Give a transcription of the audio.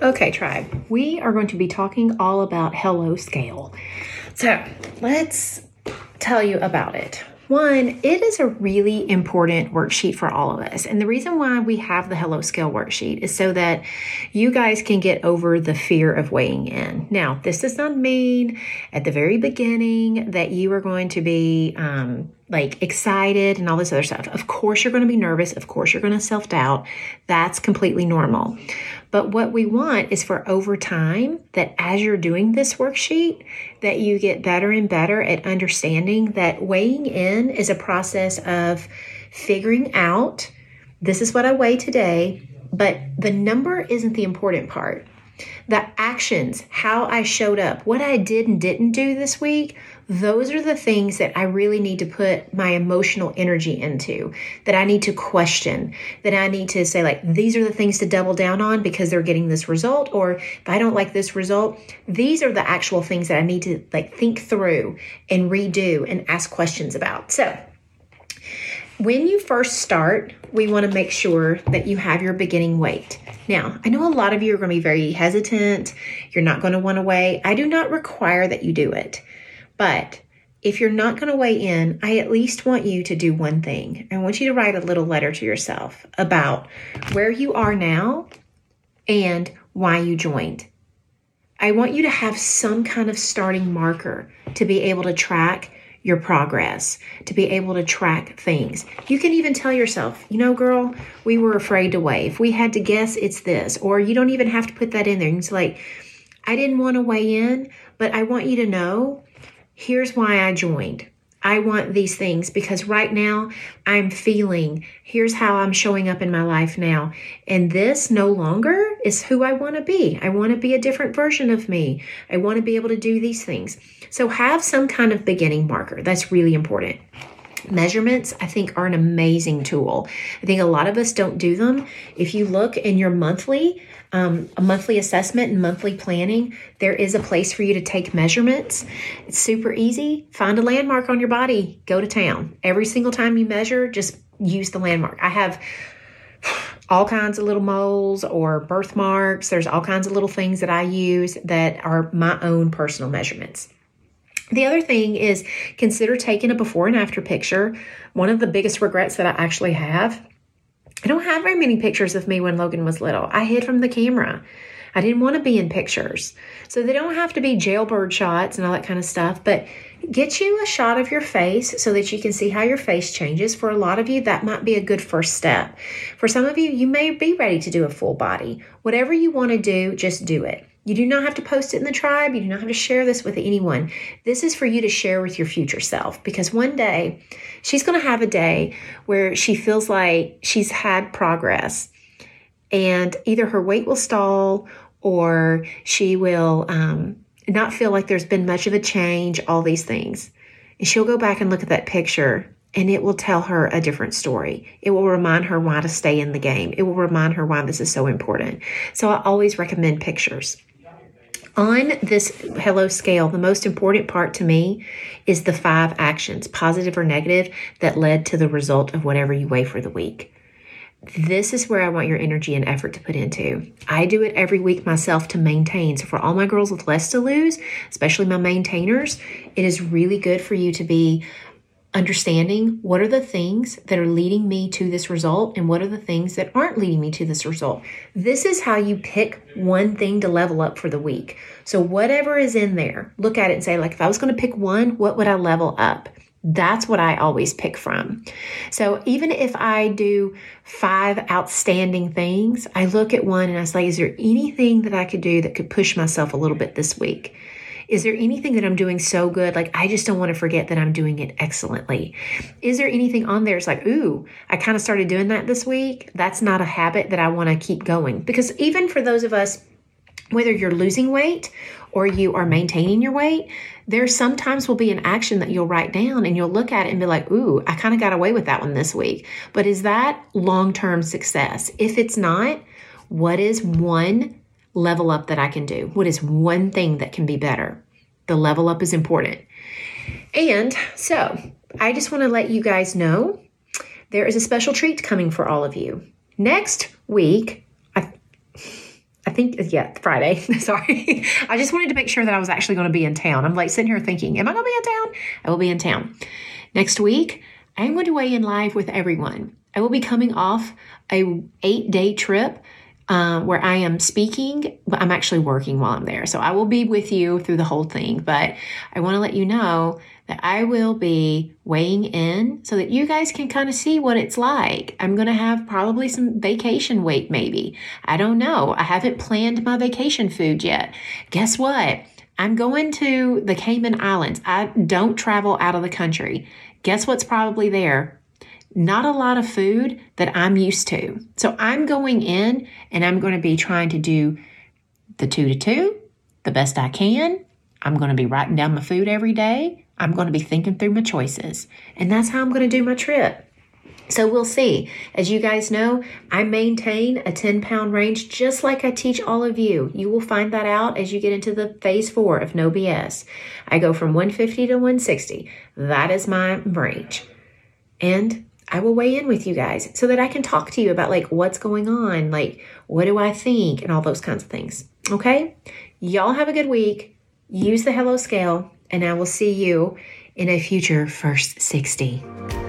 Okay, tribe, we are going to be talking all about Hello Scale. So let's tell you about it. One, it is a really important worksheet for all of us. And the reason why we have the Hello Scale worksheet is so that you guys can get over the fear of weighing in. Now, this does not mean at the very beginning that you are going to be excited and all this other stuff. Of course, you're going to be nervous. Of course, you're going to self-doubt. That's completely normal. But what we want is for over time that as you're doing this worksheet, that you get better and better at understanding that weighing in is a process of figuring out, this is what I weigh today, but the number isn't the important part. The actions, how I showed up, what I did and didn't do this week, those are the things that I really need to put my emotional energy into, that I need to question, that I need to say, these are the things to double down on because they're getting this result. Or if I don't like this result, these are the actual things that I need to think through and redo and ask questions about. So when you first start, we want to make sure that you have your beginning weight. Now, I know a lot of you are going to be very hesitant. You're not going to want to weigh. I do not require that you do it. But if you're not going to weigh in, I at least want you to do one thing. I want you to write a little letter to yourself about where you are now and why you joined. I want you to have some kind of starting marker to be able to track your progress, to be able to track things. You can even tell yourself, girl, we were afraid to weigh. If we had to guess, it's this. Or you don't even have to put that in there. It's I didn't want to weigh in, but I want you to know, here's why I joined. I want these things because right now I'm feeling, here's how I'm showing up in my life now. And this no longer is who I want to be. I want to be a different version of me. I want to be able to do these things. So have some kind of beginning marker. That's really important. Measurements, I think, are an amazing tool. I think a lot of us don't do them. If you look in your monthly assessment and monthly planning, there is a place for you to take measurements. It's super easy. Find a landmark on your body. Go to town. Every single time you measure, just use the landmark. I have all kinds of little moles or birthmarks. There's all kinds of little things that I use that are my own personal measurements. The other thing is consider taking a before and after picture. One of the biggest regrets that I actually have, I don't have very many pictures of me when Logan was little. I hid from the camera. I didn't want to be in pictures. So they don't have to be jailbird shots and all that kind of stuff, but get you a shot of your face so that you can see how your face changes. For a lot of you, that might be a good first step. For some of you, you may be ready to do a full body. Whatever you want to do, just do it. You do not have to post it in the tribe. You do not have to share this with anyone. This is for you to share with your future self, because one day she's going to have a day where she feels like she's had progress and either her weight will stall or she will not feel like there's been much of a change, all these things. And she'll go back and look at that picture and it will tell her a different story. It will remind her why to stay in the game. It will remind her why this is so important. So I always recommend pictures. On this Hello Scale, the most important part to me is the 5 actions, positive or negative, that led to the result of whatever you weigh for the week. This is where I want your energy and effort to put into. I do it every week myself to maintain. So for all my girls with less to lose, especially my maintainers, it is really good for you to be understanding what are the things that are leading me to this result and what are the things that aren't leading me to this result. This is how you pick one thing to level up for the week. So whatever is in there, look at it and say, if I was going to pick one, what would I level up? That's what I always pick from. So even if I do 5 outstanding things, I look at one and I say, is there anything that I could do that could push myself a little bit this week? Is there anything that I'm doing so good? I just don't want to forget that I'm doing it excellently. Is there anything on there? It's ooh, I kind of started doing that this week. That's not a habit that I want to keep going. Because even for those of us, whether you're losing weight or you are maintaining your weight, there sometimes will be an action that you'll write down and you'll look at it and be ooh, I kind of got away with that one this week. But is that long-term success? If it's not, what is one level up that I can do? What is one thing that can be better? The level up is important. And so I just want to let you guys know there is a special treat coming for all of you. Next week, I Friday. Sorry. I just wanted to make sure that I was actually going to be in town. I'm like sitting here thinking, am I going to be in town? I will be in town. Next week, I'm going to weigh in live with everyone. I will be coming off a 8-day trip where I am speaking, but I'm actually working while I'm there. So I will be with you through the whole thing, but I want to let you know that I will be weighing in so that you guys can kind of see what it's like. I'm going to have probably some vacation weight, maybe. I don't know. I haven't planned my vacation food yet. Guess what? I'm going to the Cayman Islands. I don't travel out of the country. Guess what's probably there? Not a lot of food that I'm used to. So I'm going in and I'm going to be trying to do the 2 to 2 the best I can. I'm going to be writing down my food every day. I'm going to be thinking through my choices. And that's how I'm going to do my trip. So we'll see. As you guys know, I maintain a 10-pound range just like I teach all of you. You will find that out as you get into the phase 4 of No BS. I go from 150 to 160. That is my range. And I will weigh in with you guys so that I can talk to you about like what's going on, like what do I think and all those kinds of things. Okay? Y'all have a good week. Use the Hello Scale and I will see you in a future First 60.